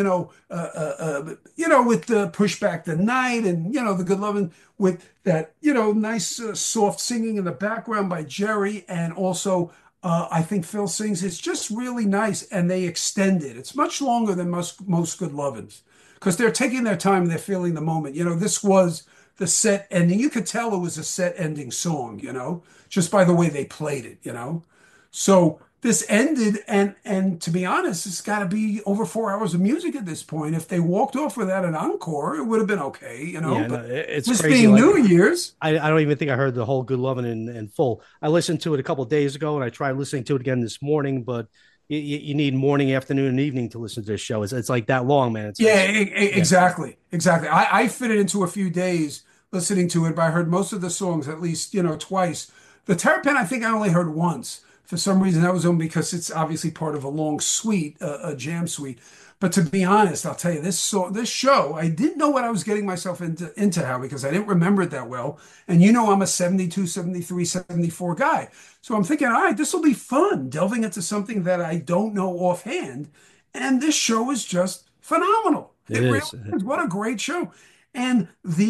with the Push Back the Night and, the Good Lovin' with that, nice soft singing in the background by Jerry. And also, I think Phil sings. It's just really nice. And they extend it. It's much longer than most Good Lovins. because they're taking their time, they're feeling the moment. This was the set ending. You could tell it was a set ending song, just by the way they played it. So this ended, and to be honest, it's got to be over 4 hours of music at this point. If they walked off without an encore, it would have been okay, Yeah, but no, it's this crazy. being Like, New Year's, I don't even think I heard the whole Good Lovin' in full. I listened to it a couple of days ago, and I tried listening to it again this morning, but you need morning, afternoon, and evening to listen to this show. It's like that long, man. yeah, Yeah, exactly. I fit it into a few days listening to it, but I heard most of the songs at least, twice. The Terrapin, I think I only heard once. For some reason, that was only because it's obviously part of a long suite, a jam suite. But to be honest, I'll tell you, this show, I didn't know what I was getting myself into how, because I didn't remember it that well. And I'm a 72, 73, 74 guy. So I'm thinking, all right, this will be fun, delving into something that I don't know offhand. And this show is just phenomenal. it It really is is. What a great show. And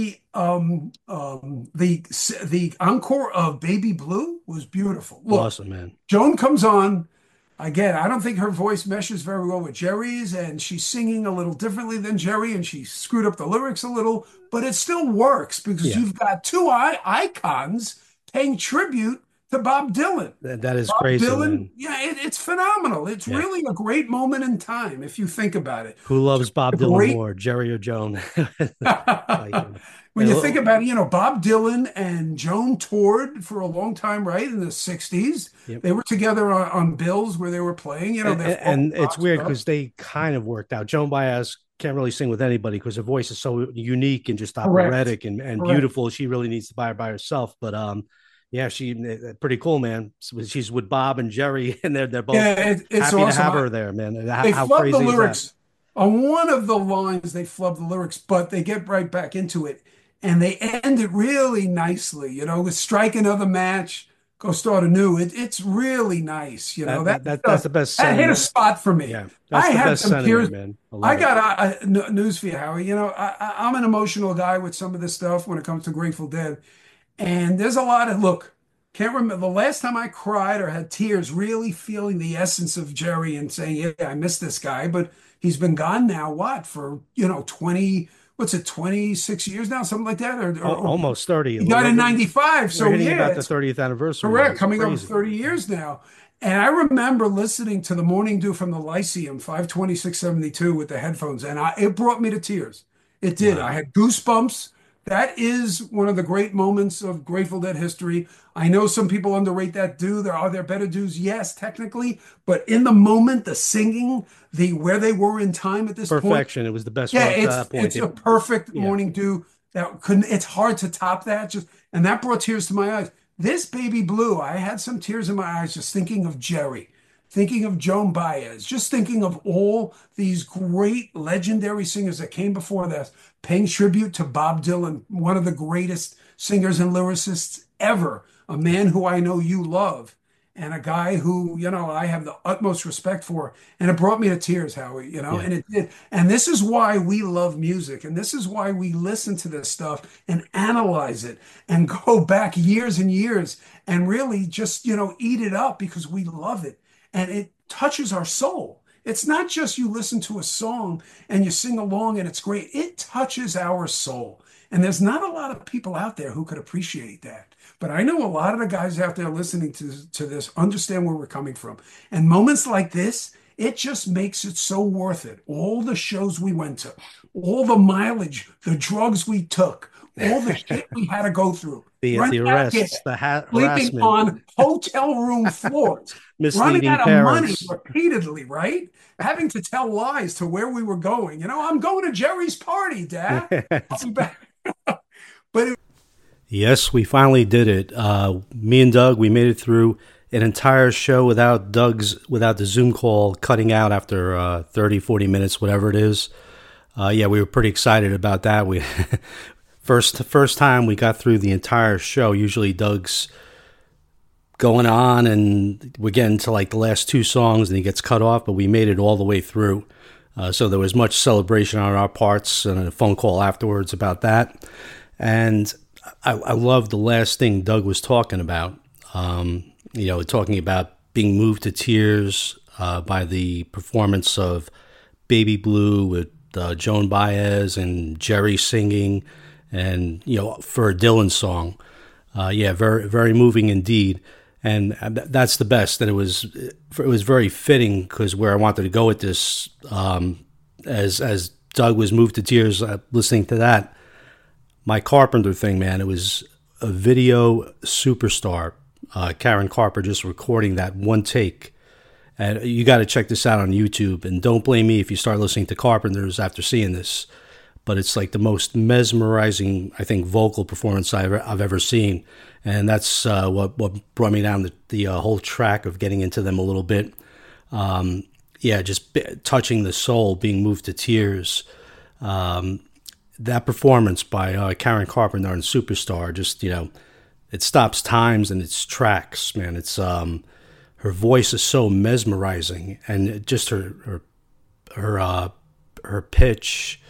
the encore of Baby Blue was beautiful. Look, awesome, man. Joan comes on. Again, I don't think her voice meshes very well with Jerry's, and she's singing a little differently than Jerry, and she screwed up the lyrics a little, but it still works because Yeah, you've got two icons paying tribute to Bob Dylan. that is Bob crazy, Dylan, man. yeah, it's phenomenal. It's Yeah, really a great moment in time if you think about it. who loves A Bob Dylan great more, Jerry or Joan? Like, when you think about it, Bob Dylan and Joan toured for a long time, right? In the 60s. yep. They were together on bills where they were playing, their folk And it's rock weird stuff. because they kind of worked out. Joan Baez can't really sing with anybody because her voice is so unique and just Correct. operatic and Correct. beautiful. She really needs to buy it by herself. But yeah, she pretty cool, man. She's with Bob and Jerry, and they're both Yeah, it's happy to awesome. have her there, man. They How flub the crazy is that? lyrics. On one of the lines, they flub the lyrics, but they get right back into it. And they end it really nicely, with strike another match, go start anew. It's really nice, That's the best that hit a sentiment. spot for me. Yeah, I that's the had best some tears. sentiment, man. I I love it. got news for you, Howie. I'm an emotional guy with some of this stuff when it comes to Grateful Dead. And there's a lot of look, can't remember the last time I cried or had tears, really feeling the essence of Jerry and saying, yeah, I miss this guy, but he's been gone now, what, for 20, what's it, 26 years now, something like that? Or Almost 30. he died in 95. We're So hitting yeah, about the it's 30th anniversary. correct, It's coming up crazy. 30 years now. And I remember listening to the Morning Dew from the Lyceum, 52672 with the headphones, and it brought me to tears. It did. I Wow. had goosebumps. That is one of the great moments of Grateful Dead history. I know some people underrate that do. Are there better dues? Yes, technically. But in the moment, the singing, the where they were in time at this point, Perfection. It was the best yeah, one up to that point. it's a perfect Yeah. Morning Dew. That couldn't. It's hard to top that. And that brought tears to my eyes. This Baby Blue, I had some tears in my eyes just thinking of Jerry, thinking of Joan Baez, just thinking of all these great legendary singers that came before this, paying tribute to Bob Dylan, one of the greatest singers and lyricists ever, a man who I know you love, and a guy who, I have the utmost respect for. And it brought me to tears, Howie, Yeah. and it did. And this is why we love music. And this is why we listen to this stuff and analyze it and go back years and years and really just, eat it up because we love it. And it touches our soul. It's not just you listen to a song and you sing along and it's great. It touches our soul. And there's not a lot of people out there who could appreciate that. But I know a lot of the guys out there listening to this understand where we're coming from. And moments like this, it just makes it so worth it. All the shows we went to, all the mileage, the drugs we took, all the shit we had to go through. The Running out here, arrests, the sleeping harassment, on hotel room floors, running misleading out of money parents. repeatedly, right? Having to tell lies to where we were going. I'm going to Jerry's party, Dad. I'll be back. But Yes, we finally did it. Me and Doug, we made it through an entire show without the Zoom call cutting out after 30, 40 minutes, whatever it is. Yeah, we were pretty excited about that. We first time we got through the entire show. Usually Doug's going on and we're getting to like the last two songs and he gets cut off, but we made it all the way through. So there was much celebration on our parts and a phone call afterwards about that. And I love the last thing Doug was talking about, talking about being moved to tears by the performance of Baby Blue with Joan Baez and Jerry singing, and for a Dylan song, very very moving indeed. And that's the best. And it was very fitting, because where I wanted to go with this, as Doug was moved to tears listening to that, my Carpenter thing, man, it was a video superstar. Karen Carper just recording that one take. And you got to check this out on YouTube. And don't blame me if you start listening to Carpenters after seeing this. But it's like the most mesmerizing, I think, vocal performance I've ever seen. And that's what brought me down the whole track of getting into them a little bit. Just touching the soul, being moved to tears. That performance by Karen Carpenter on Superstar, just, it stops times and its tracks, man. It's her voice is so mesmerizing, and just her pitch,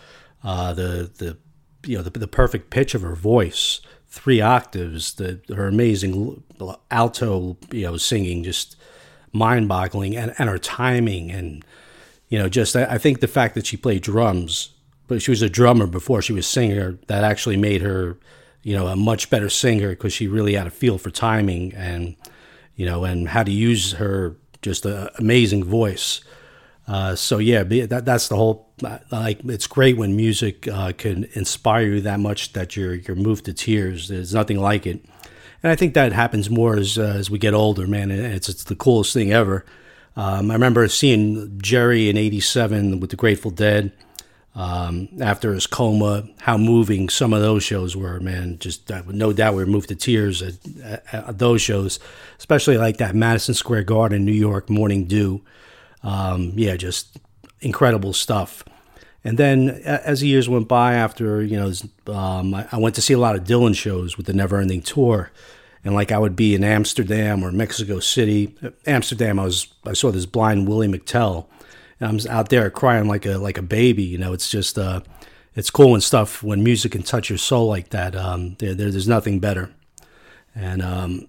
the perfect pitch of her voice, 3 octaves, her amazing alto singing, just mind-boggling, and her timing, and I think the fact that she played drums, but she was a drummer before she was a singer, that actually made her a much better singer, because she really had a feel for timing and and how to use her just amazing voice. That's the whole, it's great when music can inspire you that much that you're moved to tears. There's nothing like it. And I think that happens more as we get older, man. It's the coolest thing ever. I remember seeing Jerry in '87 with the Grateful Dead, after his coma, how moving some of those shows were, man. Just no doubt we were moved to tears at those shows, especially like that Madison Square Garden, New York, Morning Dew. Just incredible stuff. And then as the years went by, after, I went to see a lot of Dylan shows with the Never Ending Tour. And like I would be in Amsterdam or Mexico City. Amsterdam, I saw this blind Willie McTell. And I'm out there crying like a baby. It's just, it's cool and stuff when music can touch your soul like that. There's nothing better. And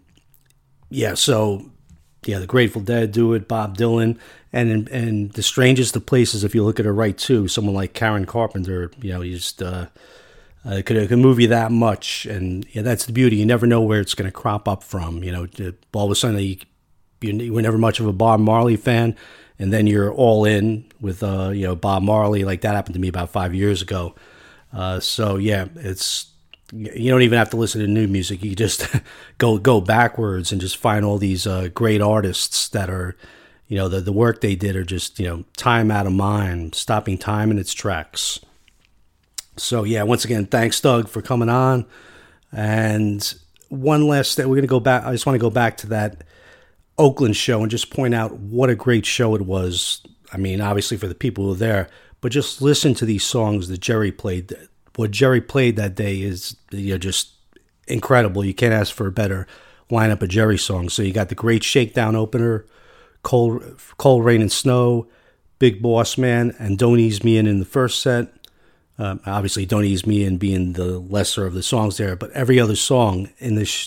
the Grateful Dead do it, Bob Dylan, and the strangest of places, if you look at it right too, someone like Karen Carpenter, you just could move you that much, and that's the beauty. You never know where it's going to crop up from. All of a sudden you were never much of a Bob Marley fan, and then you're all in with Bob Marley. Like that happened to me about 5 years ago. It's. You don't even have to listen to new music. You just go backwards and just find all these great artists that are, the work they did are just, time out of mind, stopping time in its tracks. So, once again, thanks, Doug, for coming on. And one last thing, we're going to go back. I just want to go back to that Oakland show and just point out what a great show it was. I mean, obviously for the people who were there, but just listen to these songs that Jerry played. What Jerry played that day is just incredible. You can't ask for a better lineup of Jerry songs. So you got the Great Shakedown opener, Cold Rain and Snow, Big Boss Man, and Don't Ease Me In the first set. Obviously, Don't Ease Me In being the lesser of the songs there, but every other song in this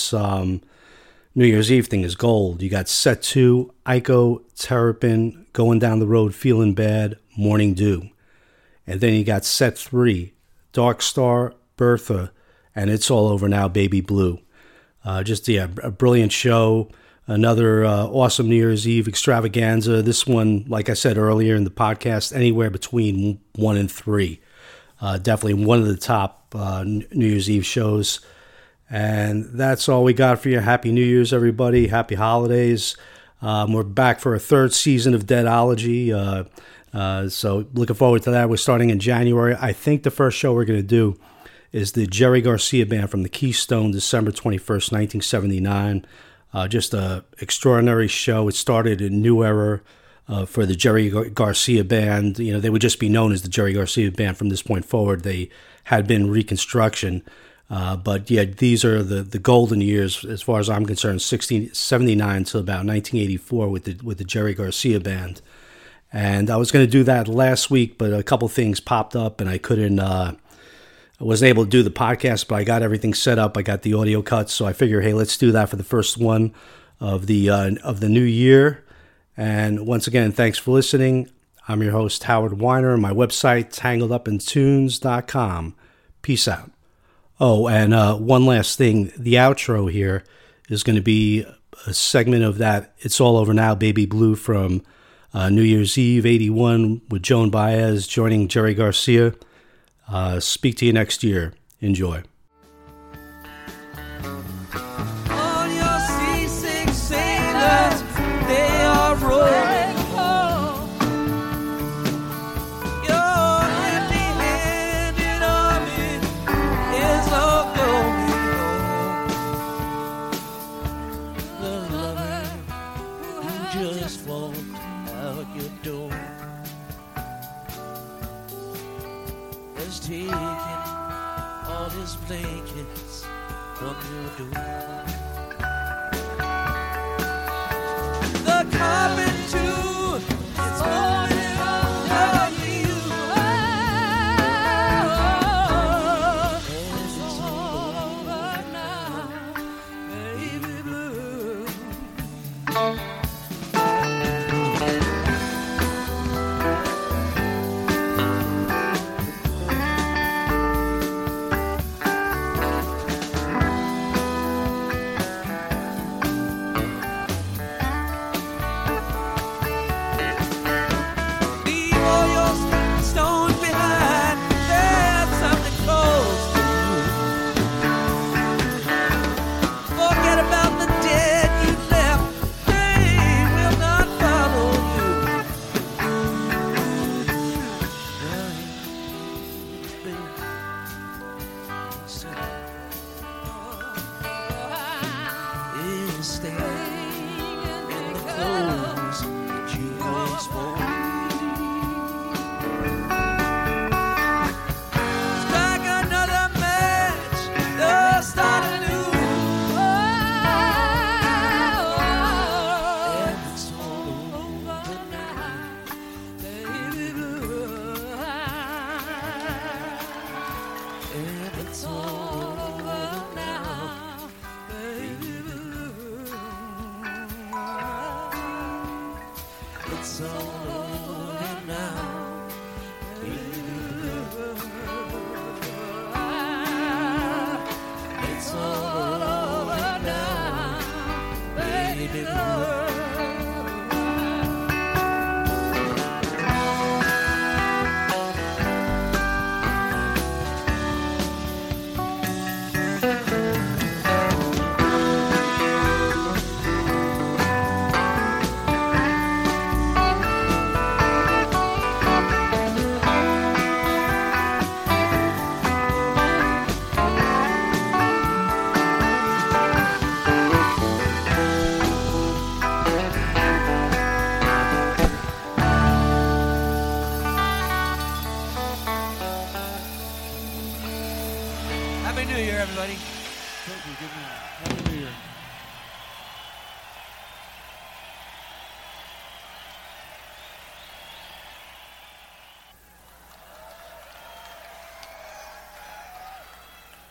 New Year's Eve thing is gold. You got set 2, Iko, Terrapin, Going Down the Road, Feeling Bad, Morning Dew. And then you got set 3, Dark Star, Bertha, and It's All Over Now, Baby Blue. A brilliant show. Another awesome New Year's Eve extravaganza. This one, like I said earlier in the podcast, anywhere between 1 and 3. Definitely one of the top New Year's Eve shows. And that's all we got for you. Happy New Year's, everybody. Happy holidays. We're back for a 3rd season of Deadology. So looking forward to that. We're starting in January. I think the first show we're going to do is the Jerry Garcia Band from the Keystone, December 21st, 1979. Just a extraordinary show. It started a new era for the Jerry Garcia Band. They would just be known as the Jerry Garcia Band from this point forward. They had been reconstruction. But these are the golden years as far as I'm concerned, 1979 to about 1984 with the Jerry Garcia Band. And I was going to do that last week, but a couple things popped up and I wasn't able to do the podcast, but I got everything set up. I got the audio cuts, so I figure, hey, let's do that for the first one of the new year. And once again, thanks for listening. I'm your host, Howard Weiner. My website, tangledupintunes.com. Peace out. Oh, and one last thing. The outro here is going to be a segment of that It's All Over Now, Baby Blue from New Year's Eve, 81, with Joan Baez joining Jerry Garcia. Speak to you next year. Enjoy. All your seasick sailors, they are rolling home. Your empty-handed army is all going home. The lover who just walked out your door has taken all his blankets from your door. The carpet too, it's falling over you. It's all over now, baby blue. Leave all your stones behind. There's something close to you. Forget about the dead you left. They will not follow you. Stay in the clothes that you once wore. Strike another match, start anew. And it's all over now, baby blue. And it's all over now, baby blue. It's all over now, baby blue. It's all over now, baby blue. Happy New Year, everybody. Thank you. Good night.